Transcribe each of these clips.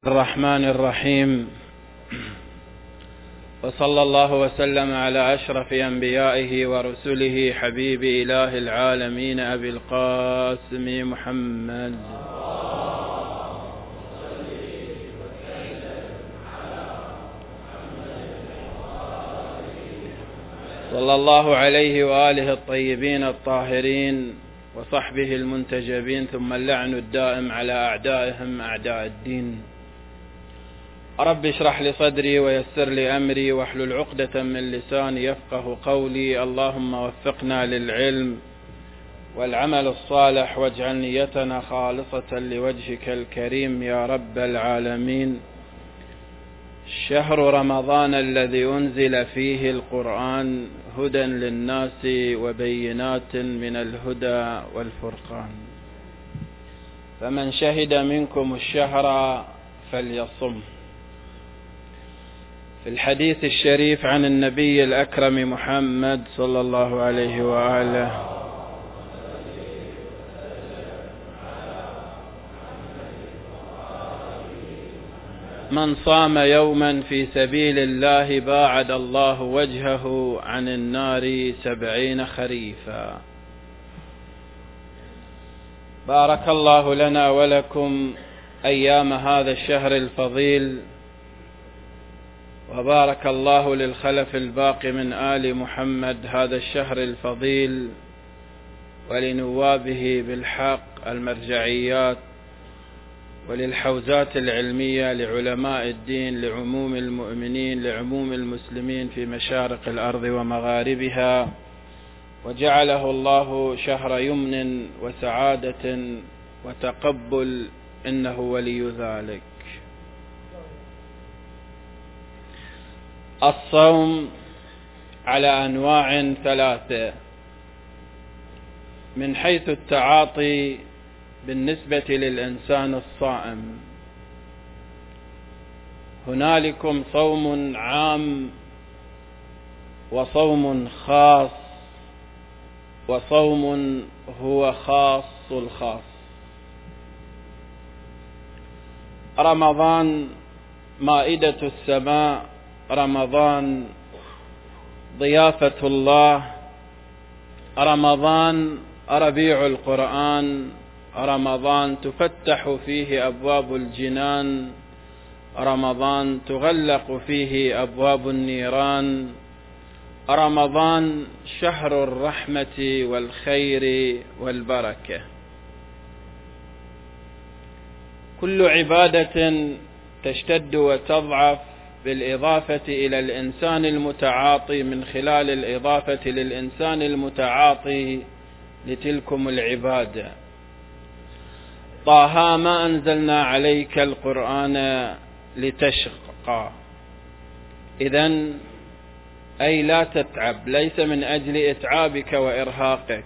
الرحمن الرحيم، وصلى الله وسلم على أشرف أنبيائه ورسله حبيب إله العالمين أبي القاسم محمد صلى الله عليه وآله الطيبين الطاهرين وصحبه المنتجبين، ثم اللعن الدائم على أعدائهم أعداء الدين. رب اشرح لي صدري ويسر لي أمري واحلل عقدة من لساني يفقه قولي. اللهم وفقنا للعلم والعمل الصالح واجعل نيتنا خالصة لوجهك الكريم يا رب العالمين. شهر رمضان الذي أنزل فيه القرآن هدى للناس وبينات من الهدى والفرقان، فمن شهد منكم الشهر فليصم. في الحديث الشريف عن النبي الأكرم محمد صلى الله عليه وآله: من صام يوما في سبيل الله باعد الله وجهه عن النار 70 خريفا. بارك الله لنا ولكم أيام هذا الشهر الفضيل، وبارك الله للخلف الباقي من آل محمد هذا الشهر الفضيل، ولنوابه بالحق المرجعيات، وللحوزات العلمية، لعلماء الدين، لعموم المؤمنين، لعموم المسلمين في مشارق الأرض ومغاربها، وجعله الله شهر يمن وسعادة وتقبل، إنه ولي ذلك. الصوم على أنواع 3 من حيث التعاطي بالنسبة للإنسان الصائم. هنالكم صوم عام وصوم خاص، وصوم هو خاص الخاص. رمضان مائدة السماء، رمضان ضيافة الله، رمضان ربيع القرآن، رمضان تفتح فيه أبواب الجنان، رمضان تغلق فيه أبواب النيران، رمضان شهر الرحمة والخير والبركة. كل عبادة تشتد وتضعف بالإضافة إلى الإنسان المتعاطي، من خلال الإضافة للإنسان المتعاطي لتلكم العبادة. طه ما أنزلنا عليك القرآن لتشقى، إذن أي لا تتعب، ليس من أجل إتعابك وإرهاقك.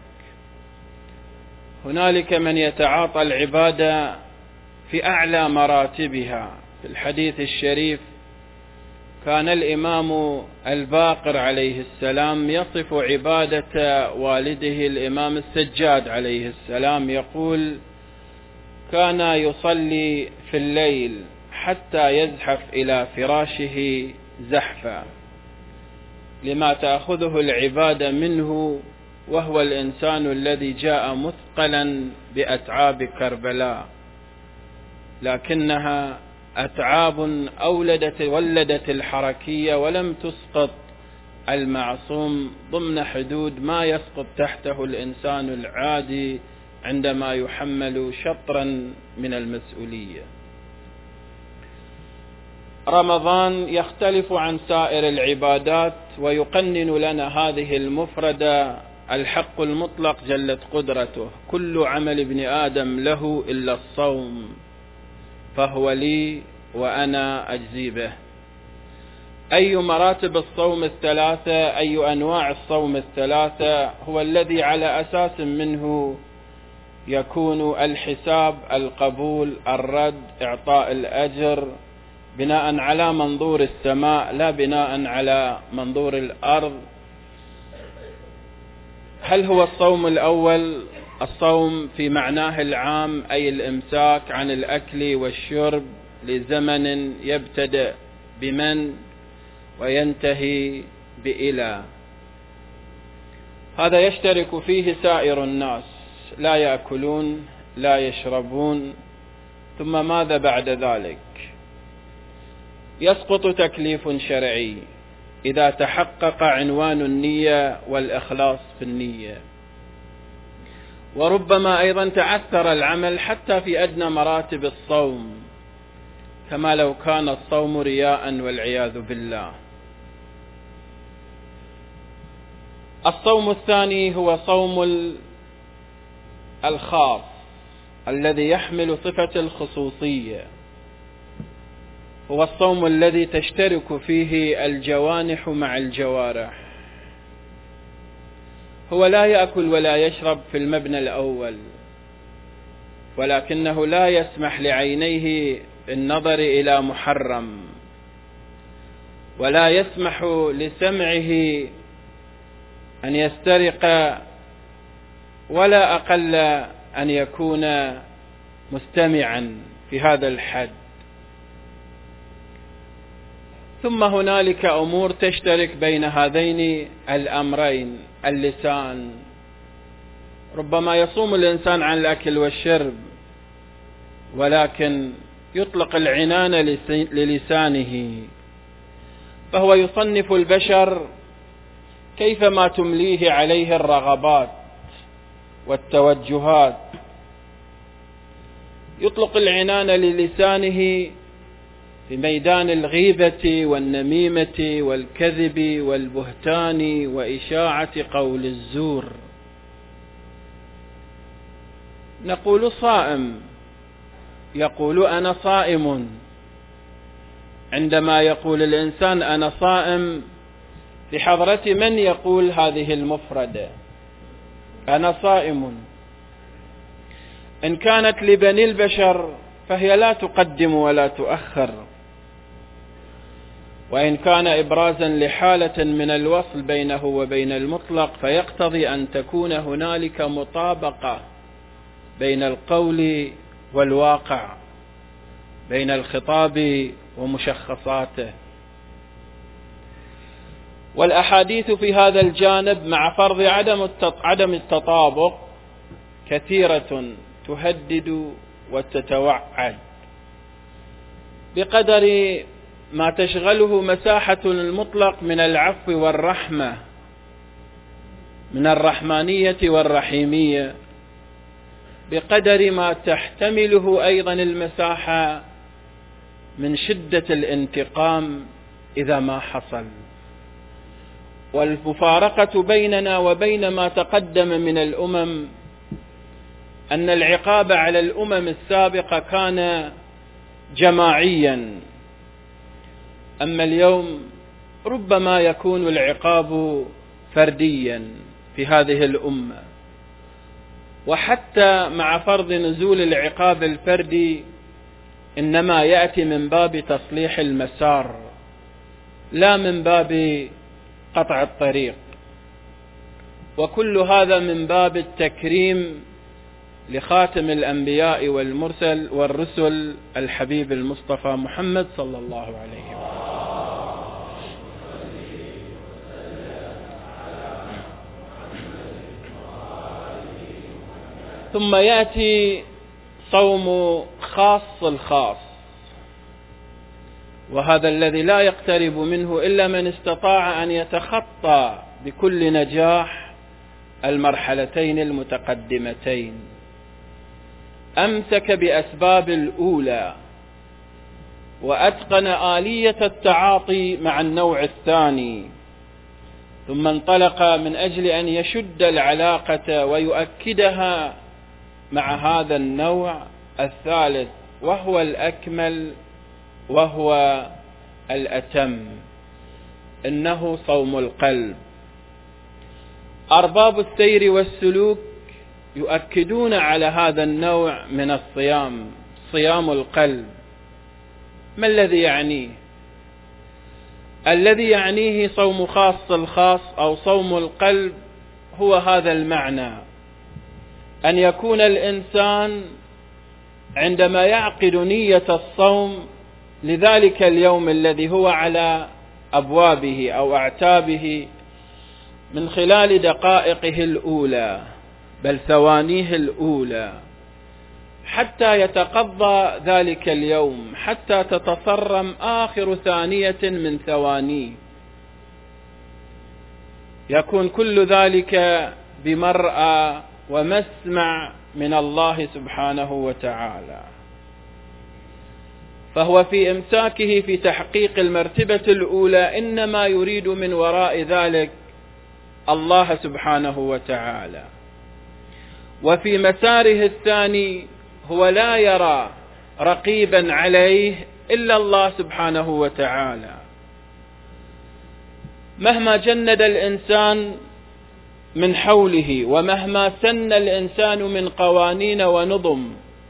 هنالك من يتعاطى العبادة في أعلى مراتبها. في الحديث الشريف كان الإمام الباقر عليه السلام يصف عبادة والده الإمام السجاد عليه السلام، يقول: كان يصلي في الليل حتى يزحف إلى فراشه زحفا، لما تأخذه العبادة منه، وهو الإنسان الذي جاء مثقلا بأتعاب كربلاء، لكنها أتعاب ولدت الحركية ولم تسقط المعصوم ضمن حدود ما يسقط تحته الإنسان العادي عندما يحمل شطرا من المسؤولية. رمضان يختلف عن سائر العبادات، ويقنن لنا هذه المفردة: الحق المطلق جلت قدرته، كل عمل ابن آدم له إلا الصوم فهو لي وأنا أجزي به. أي مراتب الصوم 3، أي أنواع الصوم 3 هو الذي على أساس منه يكون الحساب، القبول، الرد، إعطاء الأجر، بناء على منظور السماء لا بناء على منظور الأرض. هل هو الصوم الأول الصوم في معناه العام، أي الإمساك عن الأكل والشرب لزمن يبتدأ بمن وينتهي بإلى. هذا يشترك فيه سائر الناس، لا يأكلون لا يشربون، ثم ماذا بعد ذلك؟ يسقط تكليف شرعي إذا تحقق عنوان النية والإخلاص في النية، وربما أيضا تعثر العمل حتى في أدنى مراتب الصوم، كما لو كان الصوم رياء والعياذ بالله. الصوم الثاني هو صوم الخاص الذي يحمل صفة الخصوصية، هو الصوم الذي تشترك فيه الجوانح مع الجوارح. هو لا يأكل ولا يشرب في المبنى الأول، ولكنه لا يسمح لعينيه بالنظر إلى محرم، ولا يسمح لسمعه أن يسترق، ولا أقل أن يكون مستمعا في هذا الحد. ثم هنالك أمور تشترك بين هذين الأمرين. اللسان، ربما يصوم الإنسان عن الأكل والشرب، ولكن يطلق العنان للسانه، فهو يصنف البشر كيفما تمليه عليه الرغبات والتوجهات. يطلق العنان للسانه في ميدان الغيبة والنميمة والكذب والبهتان وإشاعة قول الزور. نقول صائم، يقول أنا صائم. عندما يقول الإنسان أنا صائم بحضرة من يقول هذه المفردة أنا صائم؟ إن كانت لبني البشر فهي لا تقدم ولا تؤخر، وإن كان إبرازا لحالة من الوصل بينه وبين المطلق فيقتضي أن تكون هنالك مطابقة بين القول والواقع، بين الخطاب ومشخصاته. والأحاديث في هذا الجانب مع فرض عدم التطابق كثيرة تهدد وتتوعد بقدر ما تشغله مساحة المطلق من العفو والرحمة، من الرحمانية والرحيمية، بقدر ما تحتمله أيضا المساحة من شدة الانتقام إذا ما حصل. والمفارقة بيننا وبين ما تقدم من الأمم أن العقاب على الأمم السابقة كان جماعيا، أما اليوم ربما يكون العقاب فرديا في هذه الأمة. وحتى مع فرض نزول العقاب الفردي إنما يأتي من باب تصليح المسار، لا من باب قطع الطريق، وكل هذا من باب التكريم لخاتم الأنبياء والرسل الحبيب المصطفى محمد صلى الله عليه وسلم. ثم يأتي صوم خاص الخاص، وهذا الذي لا يقترب منه إلا من استطاع أن يتخطى بكل نجاح المرحلتين المتقدمتين. أمسك بأسباب الأولى وأتقن آلية التعاطي مع النوع الثاني، ثم انطلق من أجل أن يشد العلاقة ويؤكدها مع هذا النوع الثالث، وهو الأكمل وهو الأتم، إنه صوم القلب. أرباب السير والسلوك يؤكدون على هذا النوع من الصيام، صيام القلب. ما الذي يعنيه؟ الذي يعنيه صوم خاص الخاص أو صوم القلب هو هذا المعنى، أن يكون الإنسان عندما يعقد نية الصوم لذلك اليوم الذي هو على أبوابه أو أعتابه من خلال دقائقه الأولى بل ثوانيه الأولى، حتى يتقضى ذلك اليوم، حتى تتصرم آخر ثانية من ثوانيه، يكون كل ذلك بمرأى ومسمع من الله سبحانه وتعالى. فهو في إمساكه في تحقيق المرتبة الأولى إنما يريد من وراء ذلك الله سبحانه وتعالى، وفي مساره الثاني هو لا يرى رقيبا عليه إلا الله سبحانه وتعالى. مهما جند الإنسان من حوله ومهما سن الإنسان من قوانين ونظم،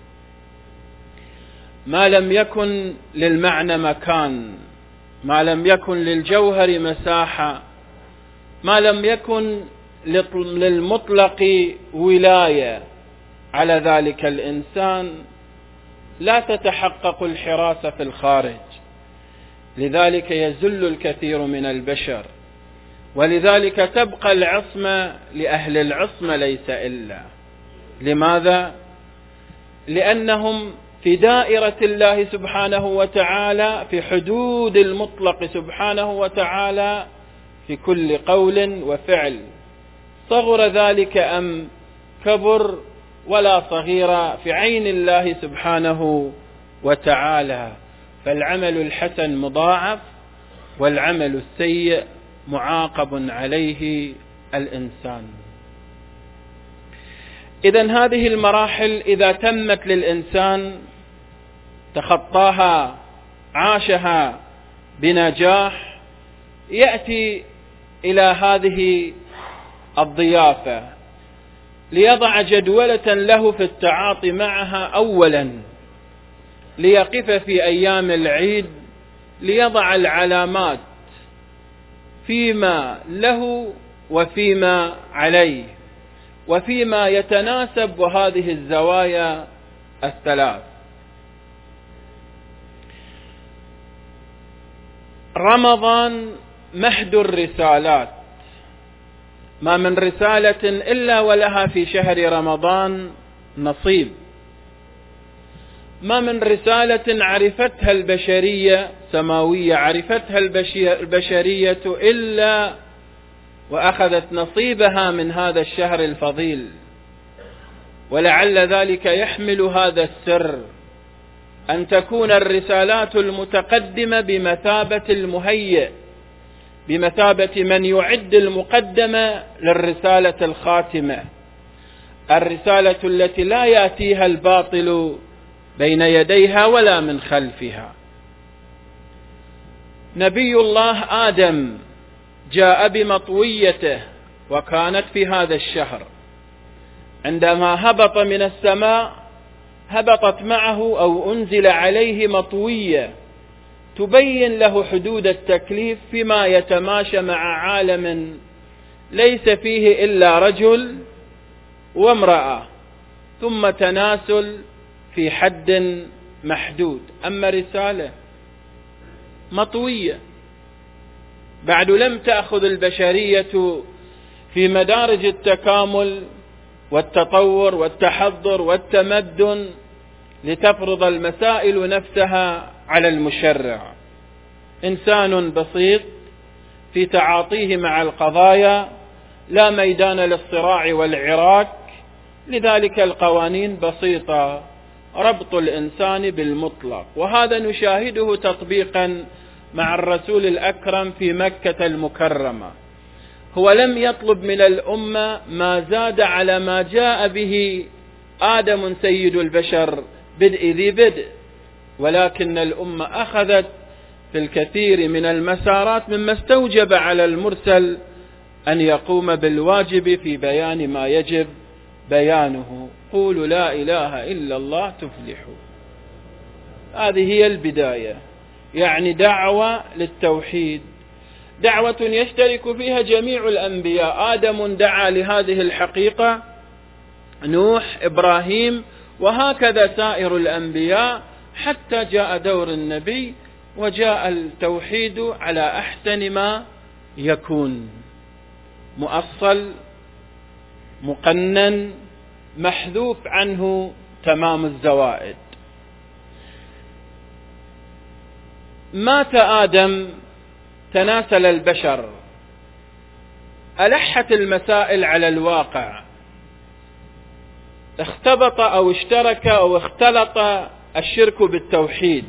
ما لم يكن للمعنى مكان، ما لم يكن للجوهر مساحة، ما لم يكن للمطلق ولاية على ذلك الإنسان، لا تتحقق الحراسة في الخارج. لذلك يزل الكثير من البشر، ولذلك تبقى العصمة لأهل العصمة ليس إلا. لماذا؟ لأنهم في دائرة الله سبحانه وتعالى، في حدود المطلق سبحانه وتعالى في كل قول وفعل، صغر ذلك أم كبر ولا صغير في عين الله سبحانه وتعالى. فالعمل الحسن مضاعف، والعمل السيء معاقب عليه الإنسان. إذن هذه المراحل إذا تمت للإنسان تخطاها، عاشها بنجاح، يأتي إلى هذه الضيافة ليضع جدولة له في التعاطي معها. أولا ليقف في أيام العيد ليضع العلامات فيما له وفيما عليه وفيما يتناسب، وهذه الزوايا الثلاث. رمضان مهد الرسالات، ما من رسالة إلا ولها في شهر رمضان نصيب، ما من رسالة عرفتها البشرية سماوية، عرفتها البشرية إلا وأخذت نصيبها من هذا الشهر الفضيل. ولعل ذلك يحمل هذا السر، أن تكون الرسالات المتقدمة بمثابة المهيئ، بمثابة من يعد المقدمة للرسالة الخاتمة، الرسالة التي لا يأتيها الباطل بين يديها ولا من خلفها. نبي الله آدم جاء بمطويته، وكانت في هذا الشهر. عندما هبط من السماء هبطت معه أو أنزل عليه مطوية تبين له حدود التكليف فيما يتماشى مع عالم ليس فيه إلا رجل وامرأة، ثم تناسل في حد محدود. أما رسالة مطوية بعد لم تأخذ البشرية في مدارج التكامل والتطور والتحضر والتمدن لتفرض المسائل نفسها على المشرع. إنسان بسيط في تعاطيه مع القضايا، لا ميدان للصراع والعراك، لذلك القوانين بسيطة، ربط الإنسان بالمطلق. وهذا نشاهده تطبيقا مع الرسول الأكرم في مكة المكرمة. هو لم يطلب من الأمة ما زاد على ما جاء به آدم سيد البشر بدء ذي بدء، ولكن الأمة أخذت في الكثير من المسارات مما استوجب على المرسل أن يقوم بالواجب في بيان ما يجب بيانه. قولوا لا إله إلا الله تفلحوا. هذه هي البداية، يعني دعوة للتوحيد، دعوة يشترك فيها جميع الأنبياء. آدم دعا لهذه الحقيقة، نوح، إبراهيم، وهكذا سائر الأنبياء، حتى جاء دور النبي وجاء التوحيد على أحسن ما يكون، مؤصل مقنن محذوف عنه تمام الزوائد. مات آدم، تناسل البشر، ألحت المسائل على الواقع، اختبط أو اشترك أو اختلط الشرك بالتوحيد.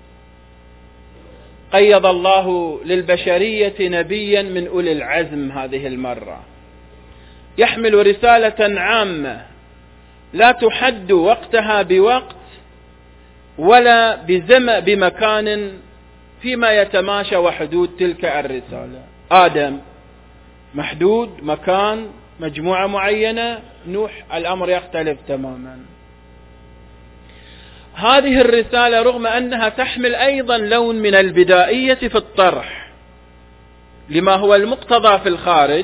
قيض الله للبشرية نبيا من أولي العزم هذه المرة، يحمل رسالة عامة لا تحد وقتها بوقت ولا بمكان فيما يتماشى وحدود تلك الرسالة. آدم محدود مكان، مجموعة معينة. نوح الأمر يختلف تماما. هذه الرسالة رغم أنها تحمل أيضا لون من البدائية في الطرح لما هو المقتضى في الخارج،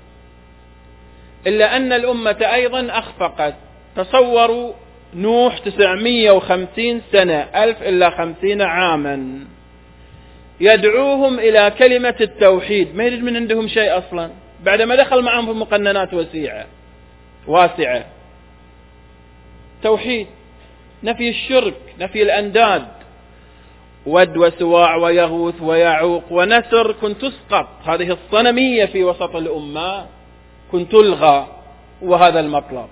إلا أن الأمة أيضا أخفقت. تصوروا نوح 950 سنة، 1000 إلا 50 عاما، يدعوهم إلى كلمة التوحيد، ما يريد من عندهم شيء أصلا بعدما دخل معهم في مقننات واسعة. توحيد، نفي الشرك، نفي الأنداد، ود وسواع ويغوث ويعوق ونسر كنت تسقط، هذه الصنمية في وسط الأمة كنت تلغى، وهذا المطلب.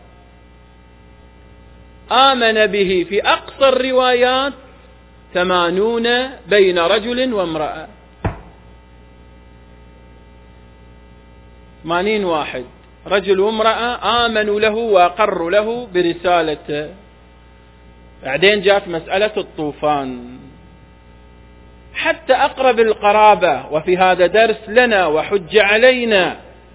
آمن به في أقصى الروايات 80 بين رجل وامرأة، 80 واحد رجل وامرأة آمنوا له وأقروا له برسالته. بعدين جاءت مسألة الطوفان. حتى أقرب القرابة، وفي هذا درس لنا وحج علينا،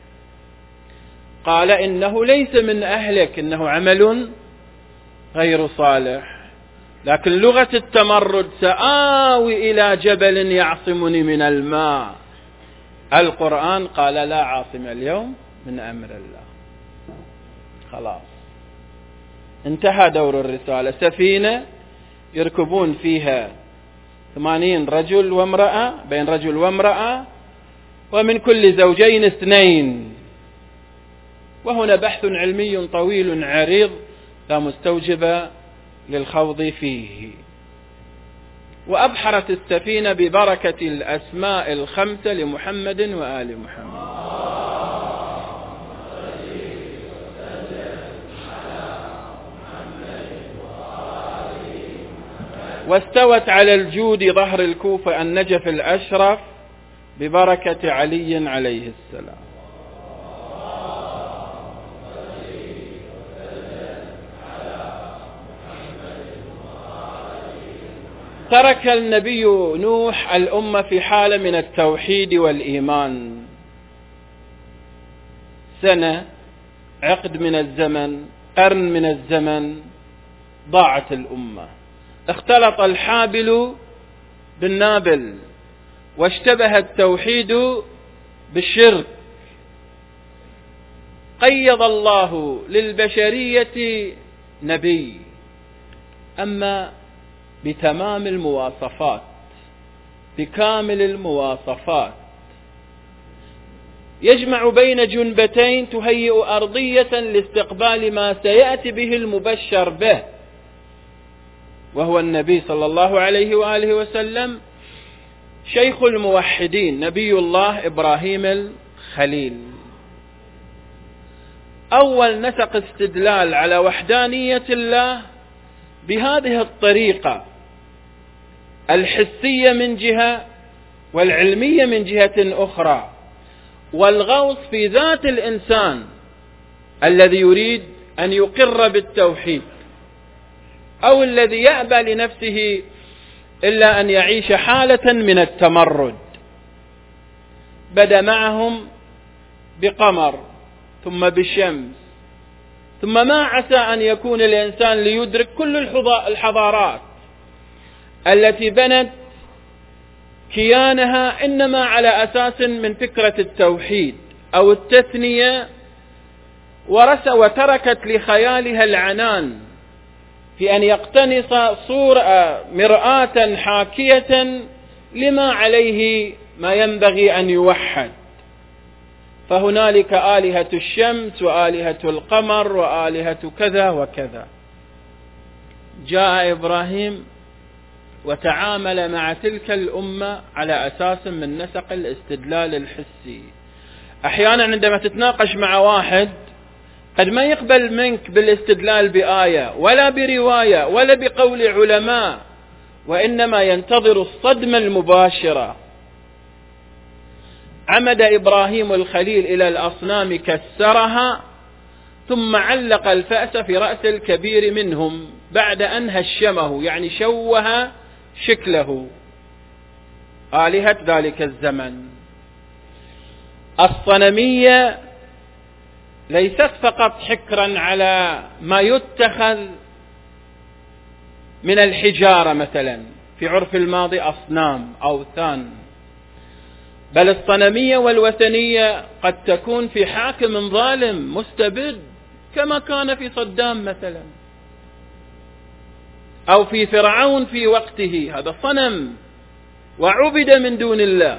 قال إنه ليس من أهلك، إنه عمل غير صالح. لكن لغة التمرد، سآوي إلى جبل يعصمني من الماء. القرآن قال لا عاصم اليوم من أمر الله. خلاص انتهى دور الرسالة. سفينة يركبون فيها 80 رجل وامرأة، بين رجل وامرأة، ومن كل زوجين 2. وهنا بحث علمي طويل عريض لا مستوجب للخوض فيه. وأبحرت السفينة ببركة الأسماء 5 لمحمد وآل محمد. واستوت على الجود ظهر الكوفة النجف الأشرف ببركة علي عليه السلام. ترك النبي نوح الأمة في حالة من التوحيد والإيمان. سنة، عقد من الزمن، قرن من الزمن، ضاعت الأمة. اختلط الحابل بالنابل، واشتبه التوحيد بالشرك. قيض الله للبشرية نبي، أما بتمام المواصفات، بكامل المواصفات، يجمع بين جنبتين تهيئ أرضية لاستقبال ما سيأتي به المبشر به، وهو النبي صلى الله عليه وآله وسلم، شيخ الموحدين، نبي الله إبراهيم الخليل. أول نسق استدلال على وحدانية الله بهذه الطريقة الحسية من جهة، والعلمية من جهة أخرى، والغوص في ذات الإنسان الذي يريد أن يقر بالتوحيد، أو الذي يأبى لنفسه إلا أن يعيش حالة من التمرد. بدأ معهم بقمر، ثم بشمس، ثم ما عسى أن يكون الإنسان ليدرك كل الحضارات التي بنت كيانها إنما على أساس من فكرة التوحيد أو التثنية، وتركت لخيالها العنان في أن يقتنص صورة مرآة حاكية لما عليه ما ينبغي أن يوحد، فهنالك آلهة الشمس وآلهة القمر وآلهة كذا وكذا. جاء إبراهيم وتعامل مع تلك الأمة على أساس من نسق الاستدلال الحسي. أحيانا عندما تتناقش مع واحد قد ما يقبل منك بالاستدلال بآية ولا برواية ولا بقول علماء، وإنما ينتظر الصدمة المباشرة. عمد إبراهيم الخليل إلى الأصنام كسرها، ثم علق الفأس في رأس الكبير منهم بعد أن هشمه، يعني شوه شكله، آلهة ذلك الزمن. الصنمية ليست فقط حكرا على ما يتخذ من الحجارة مثلا، في عرف الماضي أصنام أوثان، بل الصنمية والوثنية قد تكون في حاكم ظالم مستبد كما كان في صدام مثلا، أو في فرعون في وقته، هذا صنم وعبد من دون الله.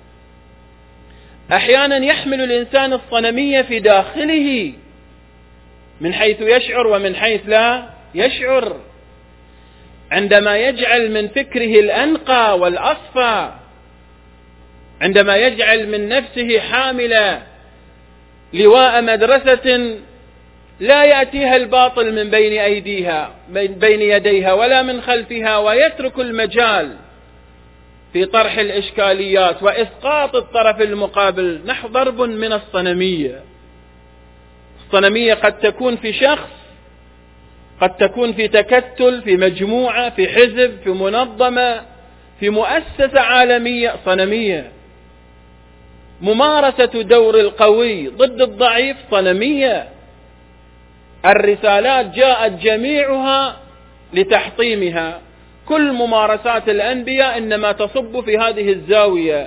أحيانا يحمل الإنسان الصنمية في داخله من حيث يشعر ومن حيث لا يشعر، عندما يجعل من فكره الأنقى والأصفى، عندما يجعل من نفسه حاملة لواء مدرسة لا يأتيها الباطل من بين يديها ولا من خلفها، ويترك المجال في طرح الإشكاليات وإسقاط الطرف المقابل، نحو ضرب من الصنمية. الصنمية قد تكون في شخص، قد تكون في تكتل، في مجموعة، في حزب، في منظمة، في مؤسسة عالمية. صنمية. ممارسة دور القوي ضد الضعيف صنمية. الرسالات جاءت جميعها لتحطيمها. كل ممارسات الأنبياء إنما تصب في هذه الزاوية،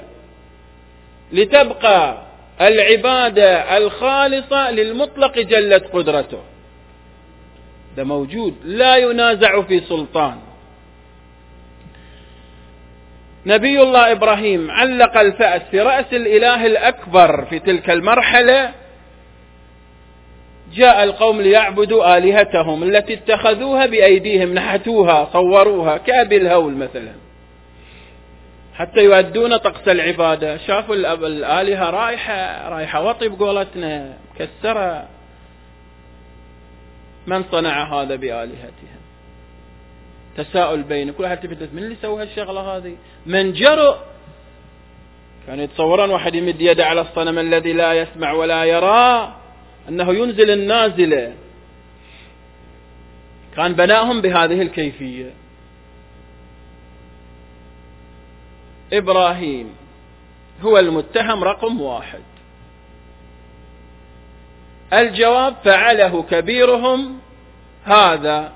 لتبقى العبادة الخالصة للمطلق جلت قدرته. ده موجود لا ينازع في سلطان. نبي الله إبراهيم علق الفأس في رأس الإله الأكبر في تلك المرحلة. جاء القوم ليعبدوا آلهتهم التي اتخذوها بأيديهم، نحتوها، صوروها كأبي الهول مثلا حتى يؤدون طقس العبادة. شافوا الآلهة رايحة وطي بقولتنا كسرة. من صنع هذا بآلهتهم؟ تساؤل بين كل واحد تفتت من اللي سوى هالشغلة هذه؟ من جرؤ؟ كانوا يتصورون واحد يمد يده على الصنم الذي لا يسمع ولا يرى أنه ينزل النازلة. كان بناهم بهذه الكيفية. إبراهيم هو المتهم رقم 1. الجواب: فعله كبيرهم هذا.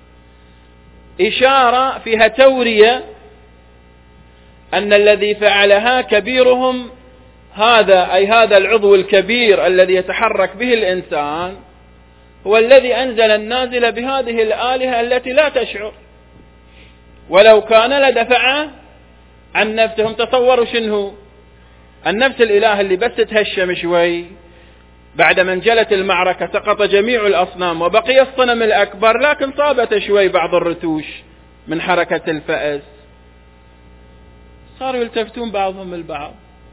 إشارة فيها تورية أن الذي فعلها كبيرهم هذا، أي هذا العضو الكبير الذي يتحرك به الإنسان، هو الذي أنزل النازل بهذه الآلهة التي لا تشعر. ولو كان لدفع عن نفسهم. تصوروا شنو النفس الإله اللي بس تهشم شوي بعد ما انجلت المعركة، سقط جميع الأصنام وبقي الصنم الأكبر، لكن صابت شوي بعض الرتوش من حركة الفأس، صاروا يلتفتون بعضهم البعض.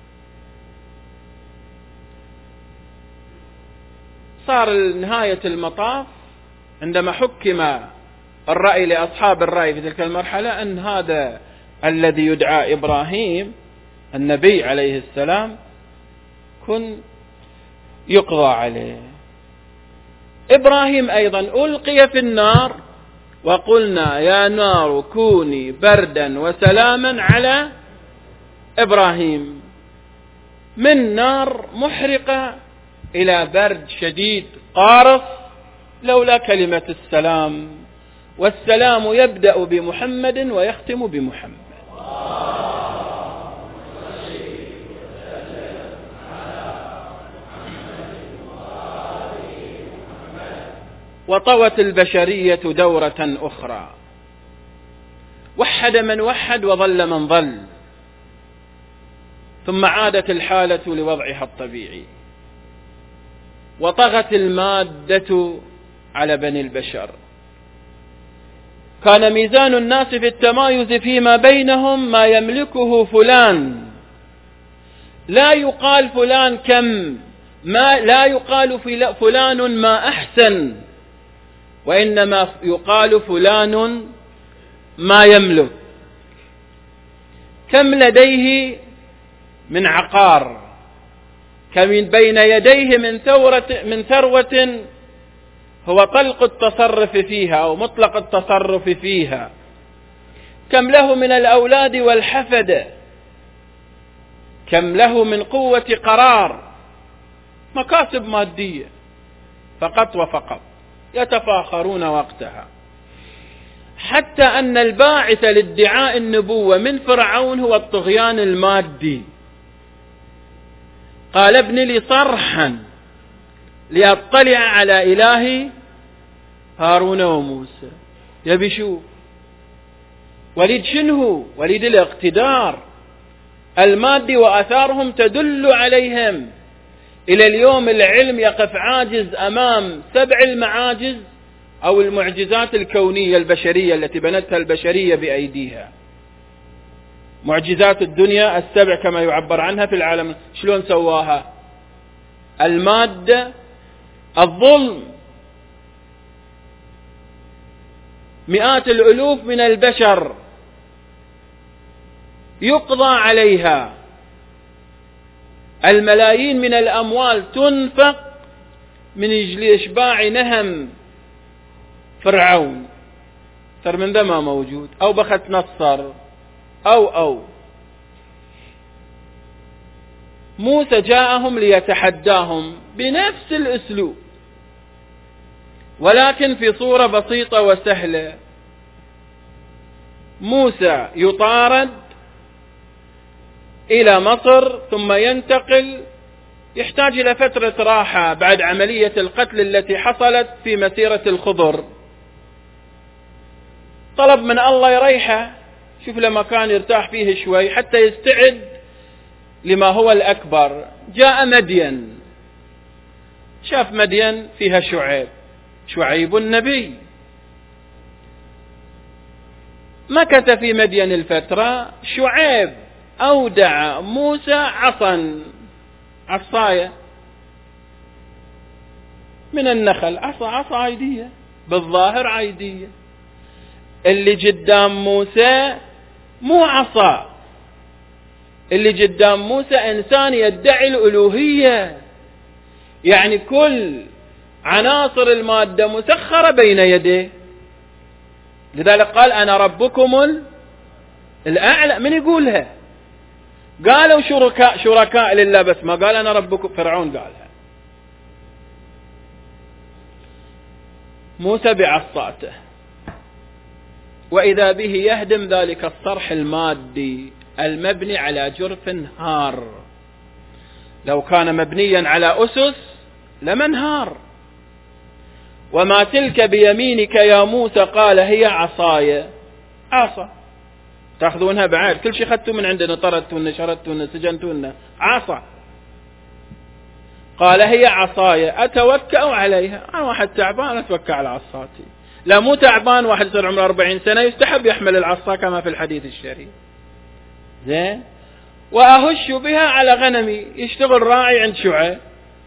صار نهاية المطاف عندما حكم الرأي لأصحاب الرأي في تلك المرحلة أن هذا الذي يدعى إبراهيم النبي عليه السلام كن يقضى عليه. إبراهيم أيضا ألقي في النار، وقلنا يا نار كوني بردا وسلاما على إبراهيم. من نار محرقة إلى برد شديد قارص لولا كلمة السلام. والسلام يبدأ بمحمد ويختم بمحمد. وطوت البشرية دورة أخرى. وحد من وحد وظل من ظل. ثم عادت الحالة لوضعها الطبيعي، وطغت المادة على بني البشر. كان ميزان الناس في التمايز فيما بينهم ما يملكه فلان، لا يقال فلان كم، لا يقال فلان ما أحسن، وإنما يقال فلان ما يملك. كم لديه من عقار، كم بين يديه من ثروة هو طلق التصرف فيها أو مطلق التصرف فيها، كم له من الأولاد والحفدة، كم له من قوة قرار، مكاسب مادية فقط وفقط يتفاخرون وقتها. حتى أن الباعث لادعاء النبوة من فرعون هو الطغيان المادي. قال ابن لي صرحا ليطلع على إله هارون وموسى. يبي شوف وليد شنو؟ وليد الاقتدار المادي وآثارهم تدل عليهم. إلى اليوم العلم يقف عاجز أمام 7 المعاجز أو المعجزات الكونية البشرية التي بنتها البشرية بأيديها. معجزات الدنيا 7 كما يعبر عنها في العالم. شلون سواها؟ المادة، الظلم، مئات الألوف من البشر يقضى عليها، الملايين من الأموال تنفق من أجل إشباع نهم فرعون. أكثر من ذا ما موجود. أو بخت نصر أو موسى جاءهم ليتحداهم بنفس الأسلوب، ولكن في صورة بسيطة وسهلة. موسى يطارد إلى مصر ثم ينتقل، يحتاج إلى فترة راحة بعد عملية القتل التي حصلت في مسيرة الخضر. طلب من الله يريحه، شوف له مكان يرتاح فيه شوي حتى يستعد لما هو الأكبر. جاء مدين، شاف مدين فيها شعيب النبي، مكث في مدين الفترة. شعيب أودع موسى عصاية من النخل، عصا عيدية، بالظاهر عيدية. اللي قدام موسى مو عصا، اللي قدام موسى إنسان يدعي الألوهية، يعني كل عناصر المادة مسخرة بين يديه. لذلك قال أنا ربكم الأعلى. من يقولها؟ قالوا شركاء لله، بس ما قال أنا ربكم. فرعون قالها. موسى بعصاته، وإذا به يهدم ذلك الصرح المادي المبني على جرف هار. لو كان مبنيا على أسس لما انهار. وما تلك بيمينك يا موسى؟ قال هي عصاي. عصا تأخذونها بعيد، كل شيء أخذتوا من عندنا، طردتونا، شردتونا، سجنتونا. عصا. قال هي عصاي أتوكأ عليها. أنا واحد تعبان أتوكأ على عصاتي. لا مو تعبان، واحد صار عمره 40 سنة يستحب يحمل العصا كما في الحديث الشريف. زين. وأهش بها على غنمي، يشتغل راعي عند شعيب،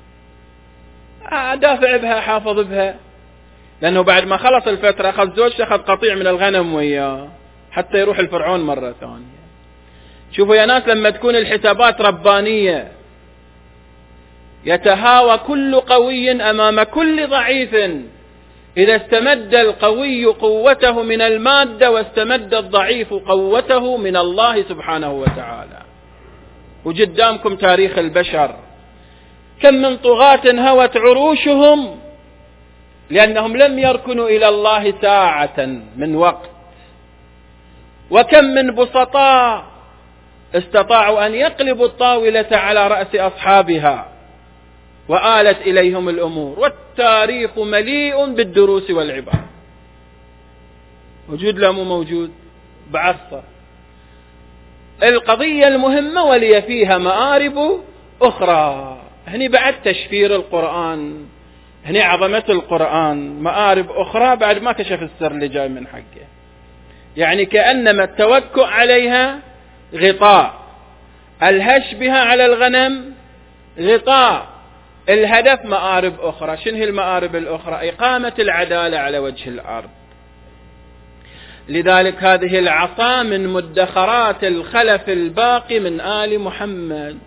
أدافع بها، حافظ بها. لأنه بعد ما خلص الفترة أخذ زوجته، أخذ قطيع من الغنم وياه حتى يروح الفرعون مرة ثانية. شوفوا يا ناس، لما تكون الحسابات ربانية يتهاوى كل قوي أمام كل ضعيف. إذا استمد القوي قوته من المادة واستمد الضعيف قوته من الله سبحانه وتعالى. وقدامكم تاريخ البشر، كم من طغاة هوت عروشهم لأنهم لم يركنوا إلى الله ساعة من وقت، وكم من بسطاء استطاعوا أن يقلبوا الطاولة على رأس أصحابها وآلت إليهم الأمور. والتاريخ مليء بالدروس والعبر. موجود لا مو موجود؟ بعصر القضية المهمة ولي فيها مآرب أخرى. هني بعد تشفير القرآن، هني عظمة القرآن، مآرب أخرى بعد ما كشف السر اللي جاي من حقه. يعني كأنما التوكؤ عليها غطاء، الهش بها على الغنم غطاء، الهدف مآرب أخرى. شنو هي المآرب الأخرى؟ إقامة العدالة على وجه الأرض. لذلك هذه العصا من مدخرات الخلف الباقي من آل محمد.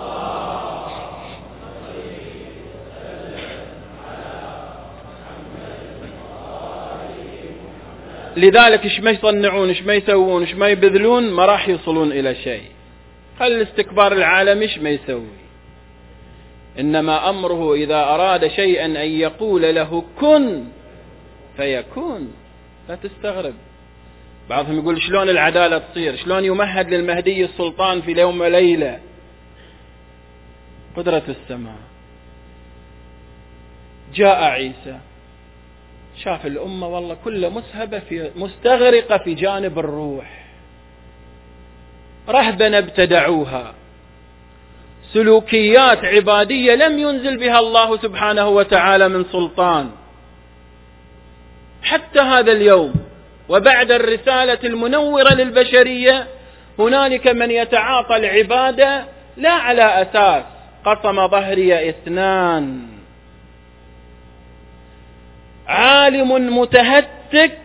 لذلك ايش ما يصنعون، ايش ما يسوون، ايش ما يبذلون، ما راح يوصلون إلى شيء. خل الاستكبار العالمي ايش ما يسوي، إنما أمره إذا أراد شيئا أن يقول له كن فيكون. لا تستغرب. بعضهم يقول شلون العدالة تصير، شلون يمهد للمهدي السلطان في يوم وليلة. قدرة السماء. جاء عيسى شاف الأمة والله كلها مسهبة في مستغرقة في جانب الروح، رهبة ابتدعوها، سلوكيات عبادية لم ينزل بها الله سبحانه وتعالى من سلطان. حتى هذا اليوم وبعد الرسالة المنورة للبشرية هنالك من يتعاطى العبادة لا على أساس قسم ظهري اثنان، عالم متهتك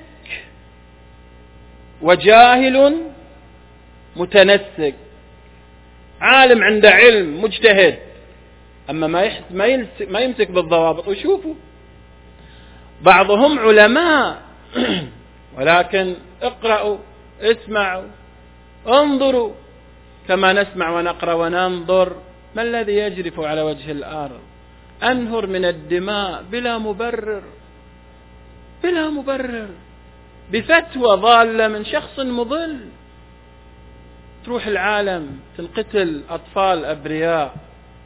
وجاهل متنسك. عالم عنده علم مجتهد، أما ما يمسك بالضوابط. وشوفوا بعضهم علماء ولكن اقرأوا اسمعوا انظروا كما نسمع ونقرأ وننظر. ما الذي يجرف على وجه الأرض؟ أنهر من الدماء بلا مبرر، بلا مبرر، بفتوى ضالة من شخص مضل. تروح العالم تنقتل أطفال أبرياء.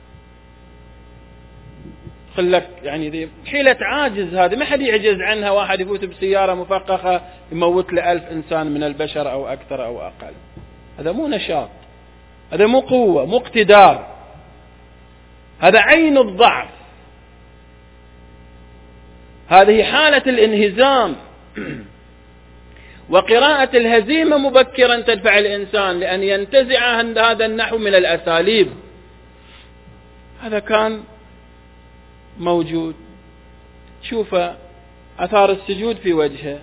خلك يعني ذي حيلة عاجز، هذه ما حد يعجز عنها. واحد يفوت بسيارة مفخخة يموت ل 1000 إنسان من البشر أو أكثر أو أقل. هذا مو نشاط، هذا مو قوة، مو اقتدار، هذا عين الضعف. هذه حالة الانهزام. وقراءة الهزيمة مبكرا تدفع الإنسان لأن ينتزع هذا النحو من الأساليب. هذا كان موجود. شوف أثار السجود في وجهه،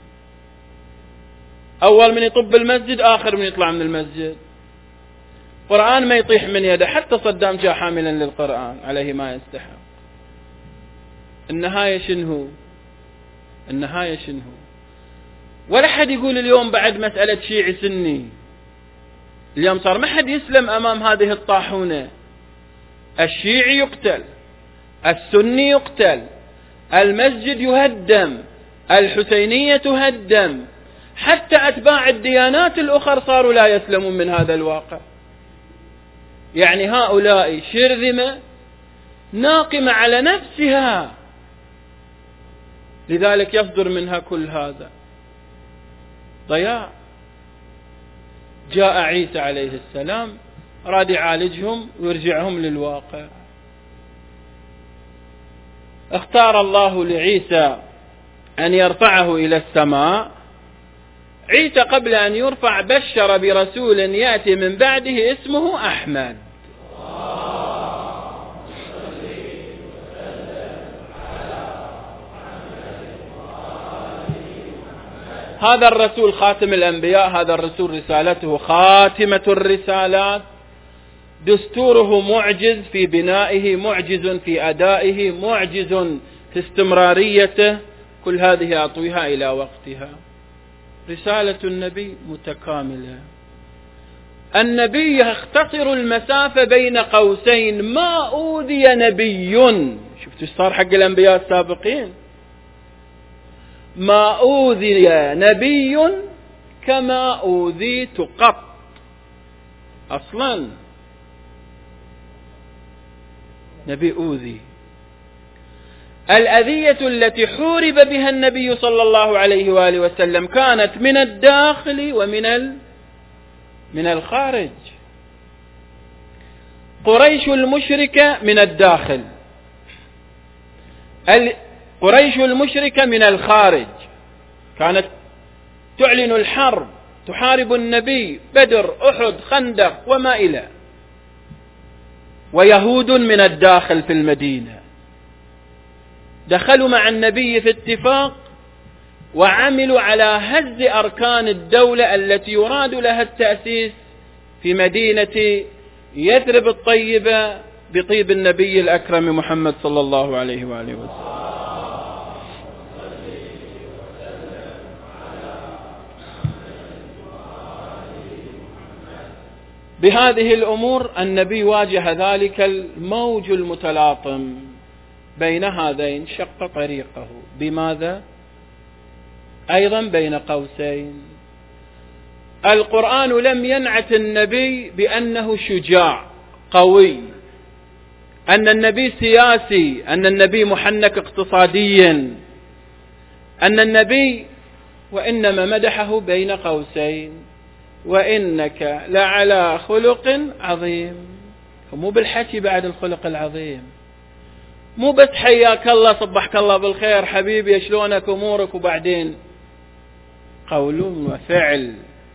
أول من يطب المسجد آخر من يطلع من المسجد. قرآن ما يطيح من يده، حتى صدام جاء حاملا للقرآن عليه ما يستحق. النهاية شنو؟ النهاية شنو؟ ولا حد يقول اليوم بعد مسألة شيعي سني. اليوم صار ما حد يسلم أمام هذه الطاحونة. الشيعي يقتل، السني يقتل، المسجد يهدم، الحسينية تهدم، حتى أتباع الديانات الأخرى صاروا لا يسلمون من هذا الواقع. يعني هؤلاء شرذمة ناقمة على نفسها، لذلك يصدر منها كل هذا ضياع. جاء عيسى عليه السلام راد يعالجهم ويرجعهم للواقع. اختار الله لعيسى أن يرفعه إلى السماء. عيسى قبل أن يرفع بشر برسول يأتي من بعده اسمه أحمد. هذا الرسول خاتم الأنبياء، هذا الرسول رسالته خاتمة الرسالات، دستوره معجز في بنائه، معجز في أدائه، معجز في استمراريته. كل هذه أطويها إلى وقتها. رسالة النبي متكاملة. النبي يختصر المسافة بين قوسين. ما أوذي نبي، شفتوا صار حق الأنبياء السابقين، ما أوذي نبي كما أوذيت قط. أصلا نبي أوذي. الأذية التي حورب بها النبي صلى الله عليه وآله وسلم كانت من الداخل ومن من الخارج، قريش المشركة من الداخل، قريش المشركة من الخارج، كانت تعلن الحرب، تحارب النبي، بدر، أحد، خندق وما إلى. ويهود من الداخل في المدينة دخلوا مع النبي في اتفاق وعملوا على هز أركان الدولة التي يراد لها التأسيس في مدينة يثرب الطيبة بطيب النبي الأكرم محمد صلى الله عليه وآله وسلم. بهذه الأمور النبي واجه ذلك الموج المتلاطم بين هذين، شق طريقه بماذا؟ أيضا بين قوسين. القرآن لم ينعت النبي بأنه شجاع قوي، أن النبي سياسي، أن النبي محنك اقتصاديا، أن النبي، وإنما مدحه بين قوسين: وإنك لعلى خلق عظيم. مو بالحكي بعد الخلق العظيم، مو بس حياك الله صبحك الله بالخير حبيبي شلونك أمورك، وبعدين قول وفعل.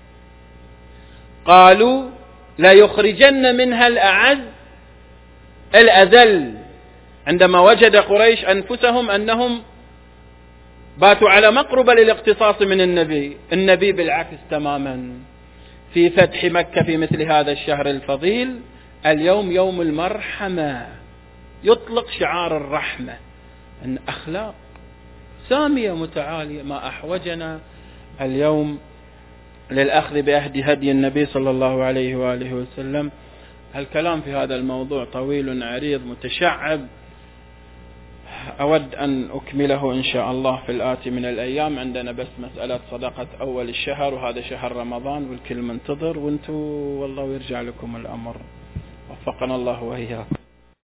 قالوا لا يخرجن منها الأعز الأذل، عندما وجد قريش أنفسهم أنهم باتوا على مقربة للاقتصاص من النبي بالعكس تماما. في فتح مكة في مثل هذا الشهر الفضيل، اليوم يوم المرحمة، يطلق شعار الرحمة، أن أخلاق سامية متعالية. ما أحوجنا اليوم للأخذ بهدي النبي صلى الله عليه وآله وسلم. الكلام في هذا الموضوع طويل عريض متشعب، أود أن أكمله إن شاء الله في الآتي من الأيام. عندنا بس مسألة صدقة أول الشهر، وهذا شهر رمضان والكل منتظر، وانتوا والله يرجع لكم الأمر. وفقنا الله وإياكم.